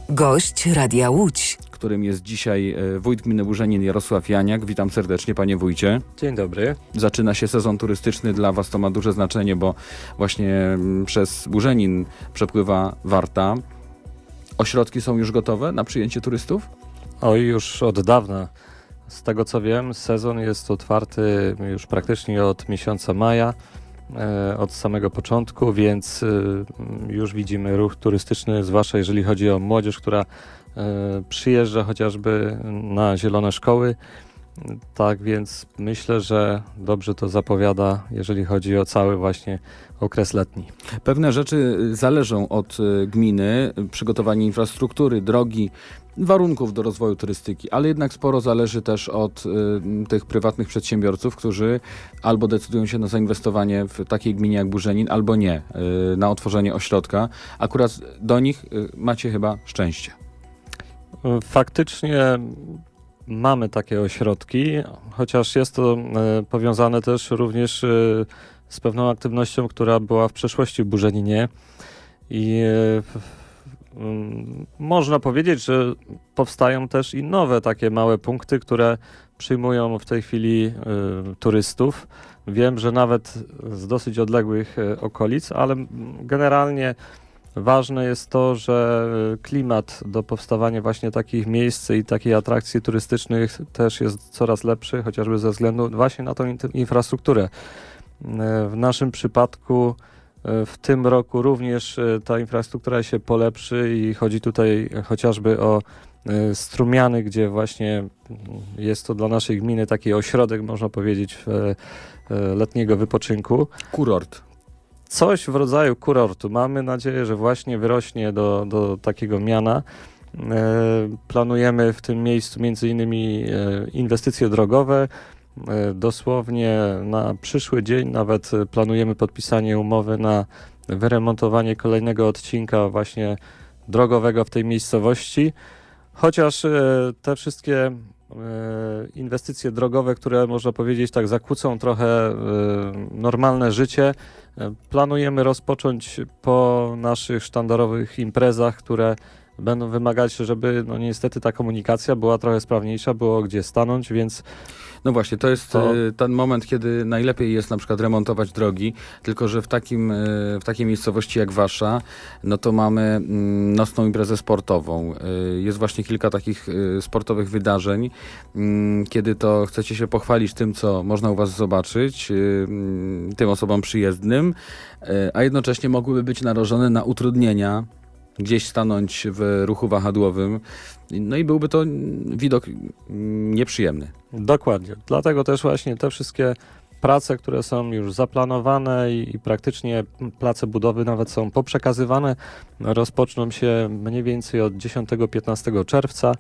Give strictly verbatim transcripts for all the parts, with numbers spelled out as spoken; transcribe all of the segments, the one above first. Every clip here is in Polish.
Gość Radia Łódź, którym jest dzisiaj wójt gminy Burzenin Jarosław Janiak. Witam serdecznie, panie wójcie. Dzień dobry. Zaczyna się sezon turystyczny, dla was to ma duże znaczenie, bo właśnie przez Burzenin przepływa Warta. Ośrodki są już gotowe na przyjęcie turystów? Oj, już od dawna. Z tego co wiem, sezon jest otwarty już praktycznie od miesiąca maja, e, od samego początku, więc e, już widzimy ruch turystyczny, zwłaszcza jeżeli chodzi o młodzież, która e, przyjeżdża chociażby na zielone szkoły. Tak więc myślę, że dobrze to zapowiada, jeżeli chodzi o cały właśnie okres letni. Pewne rzeczy zależą od gminy, przygotowanie infrastruktury, drogi, warunków do rozwoju turystyki, ale jednak sporo zależy też od y, tych prywatnych przedsiębiorców, którzy albo decydują się na zainwestowanie w takiej gminie jak Burzenin, albo nie, y, na otworzenie ośrodka. Akurat do nich y, macie chyba szczęście. Faktycznie mamy takie ośrodki, chociaż jest to y, powiązane też również y, z pewną aktywnością, która była w przeszłości w Burzeninie i y, można powiedzieć, że powstają też i nowe takie małe punkty, które przyjmują w tej chwili y, turystów. Wiem, że nawet z dosyć odległych y, okolic, ale generalnie ważne jest to, że klimat do powstawania właśnie takich miejsc i takiej atrakcji turystycznych też jest coraz lepszy, chociażby ze względu właśnie na tą in- infrastrukturę. Y, w naszym przypadku w tym roku również ta infrastruktura się polepszy i chodzi tutaj chociażby o Strumiany, gdzie właśnie jest to dla naszej gminy taki ośrodek, można powiedzieć, letniego wypoczynku. Kurort. Coś w rodzaju kurortu. Mamy nadzieję, że właśnie wyrośnie do, do takiego miana. Planujemy w tym miejscu między innymi inwestycje drogowe. Dosłownie na przyszły dzień nawet planujemy podpisanie umowy na wyremontowanie kolejnego odcinka właśnie drogowego w tej miejscowości. Chociaż te wszystkie inwestycje drogowe, które można powiedzieć tak zakłócą trochę normalne życie, planujemy rozpocząć po naszych sztandarowych imprezach, które będą wymagać, żeby no niestety ta komunikacja była trochę sprawniejsza, było gdzie stanąć, więc... No właśnie, to jest to... ten moment, kiedy najlepiej jest na przykład remontować drogi, tylko że w, takim, w takiej miejscowości jak wasza, no to mamy nocną imprezę sportową. Jest właśnie kilka takich sportowych wydarzeń, kiedy to chcecie się pochwalić tym, co można u was zobaczyć, tym osobom przyjezdnym, a jednocześnie mogłyby być narażone na utrudnienia, gdzieś stanąć w ruchu wahadłowym, no i byłby to widok nieprzyjemny. Dokładnie. Dlatego też właśnie te wszystkie prace, które są już zaplanowane i, i praktycznie place budowy nawet są poprzekazywane, rozpoczną się mniej więcej od dziesiątego piętnastego czerwca.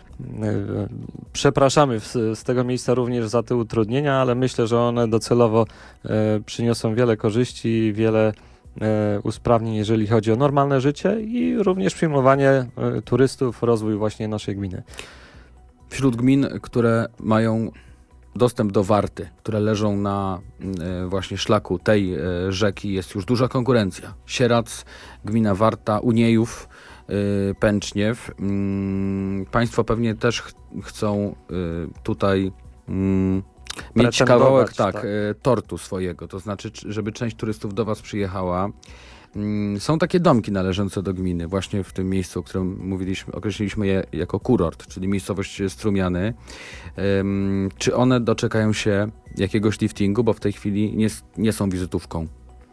Przepraszamy z, z tego miejsca również za te utrudnienia, ale myślę, że one docelowo e, przyniosą wiele korzyści, wiele usprawnień, jeżeli chodzi o normalne życie i również przyjmowanie turystów, rozwój właśnie naszej gminy. Wśród gmin, które mają dostęp do Warty, które leżą na właśnie szlaku tej rzeki, jest już duża konkurencja. Sieradz, gmina Warta, Uniejów, Pęczniew. Państwo pewnie też ch- chcą tutaj mieć kawałek tak, tak. tortu swojego, to znaczy, żeby część turystów do was przyjechała. Są takie domki należące do gminy, właśnie w tym miejscu, o którym mówiliśmy, określiliśmy je jako kurort, czyli miejscowość Strumiany. Czy one doczekają się jakiegoś liftingu, bo w tej chwili nie, nie są wizytówką?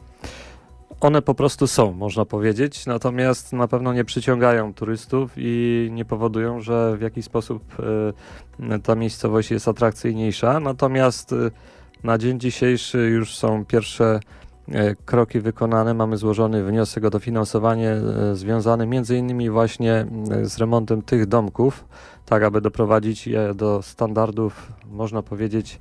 One po prostu są, można powiedzieć, natomiast na pewno nie przyciągają turystów i nie powodują, że w jakiś sposób y, ta miejscowość jest atrakcyjniejsza. Natomiast y, na dzień dzisiejszy już są pierwsze y, kroki wykonane. Mamy złożony wniosek o dofinansowanie y, związany między innymi właśnie y, z remontem tych domków, tak aby doprowadzić je do standardów, można powiedzieć,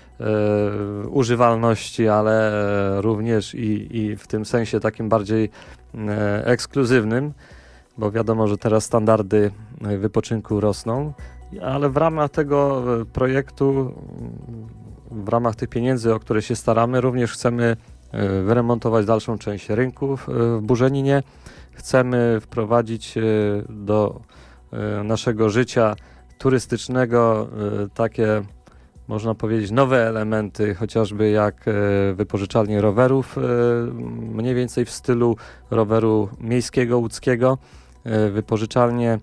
E, używalności, ale e, również i, i w tym sensie takim bardziej e, ekskluzywnym, bo wiadomo, że teraz standardy wypoczynku rosną, ale w ramach tego projektu, w ramach tych pieniędzy, o które się staramy, również chcemy wyremontować dalszą część rynku w Burzeninie. Chcemy wprowadzić do naszego życia turystycznego takie, można powiedzieć, nowe elementy, chociażby jak wypożyczalnie rowerów, mniej więcej w stylu roweru miejskiego, łódzkiego, wypożyczalnie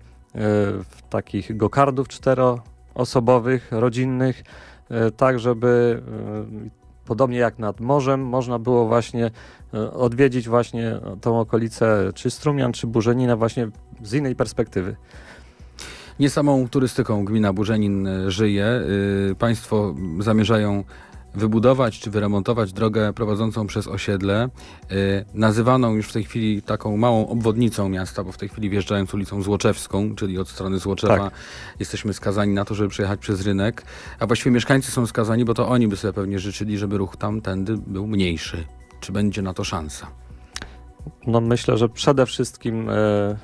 takich gokardów czteroosobowych, rodzinnych, tak żeby podobnie jak nad morzem można było właśnie odwiedzić właśnie tą okolicę czy Strumian, czy Burzenina właśnie z innej perspektywy. Nie samą turystyką gmina Burzenin żyje. Państwo zamierzają wybudować czy wyremontować drogę prowadzącą przez osiedle, nazywaną już w tej chwili taką małą obwodnicą miasta, bo w tej chwili wjeżdżając ulicą Złoczewską, czyli od strony Złoczewa, tak, jesteśmy skazani na to, żeby przejechać przez rynek, a właściwie mieszkańcy są skazani, bo to oni by sobie pewnie życzyli, żeby ruch tamtędy był mniejszy. Czy będzie na to szansa? No myślę, że przede wszystkim e,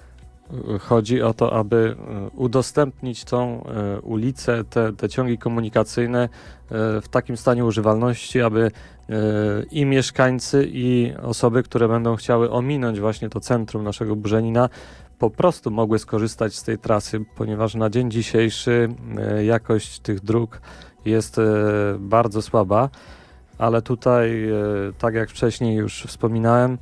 chodzi o to, aby udostępnić tą e, ulicę, te, te ciągi komunikacyjne e, w takim stanie używalności, aby e, i mieszkańcy, i osoby, które będą chciały ominąć właśnie to centrum naszego Burzenina, po prostu mogły skorzystać z tej trasy, ponieważ na dzień dzisiejszy e, jakość tych dróg jest e, bardzo słaba, ale tutaj, e, tak jak wcześniej już wspominałem,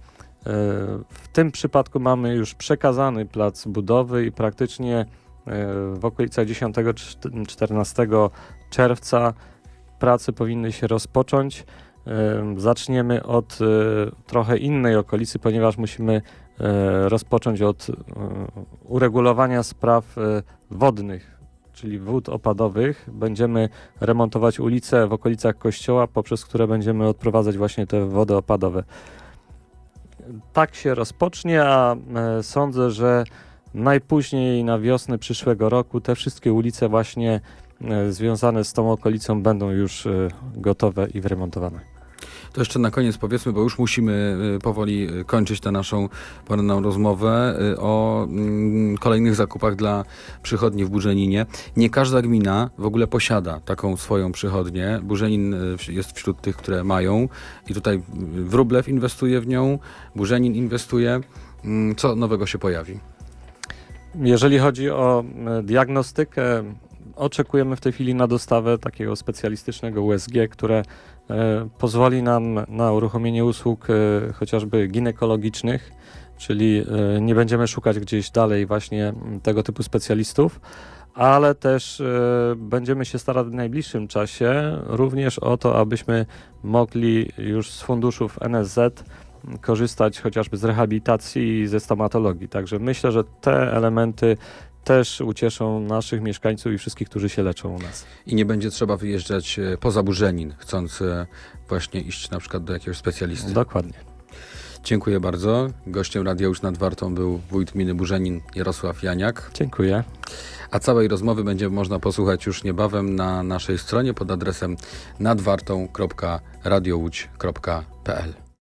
w tym przypadku mamy już przekazany plac budowy i praktycznie w okolicach dziesiątego czternastego czerwca prace powinny się rozpocząć. Zaczniemy od trochę innej okolicy, ponieważ musimy rozpocząć od uregulowania spraw wodnych, czyli wód opadowych. Będziemy remontować ulice w okolicach kościoła, poprzez które będziemy odprowadzać właśnie te wody opadowe. Tak się rozpocznie, a e, sądzę, że najpóźniej na wiosnę przyszłego roku te wszystkie ulice właśnie e, związane z tą okolicą będą już e, gotowe i wyremontowane. To jeszcze na koniec powiedzmy, bo już musimy powoli kończyć tę naszą poranną rozmowę o mm, kolejnych zakupach dla przychodni w Burzeninie. Nie każda gmina w ogóle posiada taką swoją przychodnię. Burzenin jest wśród tych, które mają i tutaj Wróblew inwestuje w nią, Burzenin inwestuje. Co nowego się pojawi? Jeżeli chodzi o diagnostykę, oczekujemy w tej chwili na dostawę takiego specjalistycznego U S G, które e, pozwoli nam na uruchomienie usług e, chociażby ginekologicznych, czyli e, nie będziemy szukać gdzieś dalej właśnie tego typu specjalistów, ale też e, będziemy się starać w najbliższym czasie również o to, abyśmy mogli już z funduszów N S Z korzystać chociażby z rehabilitacji i ze stomatologii. Także myślę, że te elementy też ucieszą naszych mieszkańców i wszystkich, którzy się leczą u nas. I nie będzie trzeba wyjeżdżać poza Burzenin, chcąc właśnie iść na przykład do jakiegoś specjalisty. Dokładnie. Dziękuję bardzo. Gościem Radia Łódź nad Wartą był wójt gminy Burzenin Jarosław Janiak. Dziękuję. A całej rozmowy będzie można posłuchać już niebawem na naszej stronie pod adresem nadwartą kropka radiołódź kropka p l.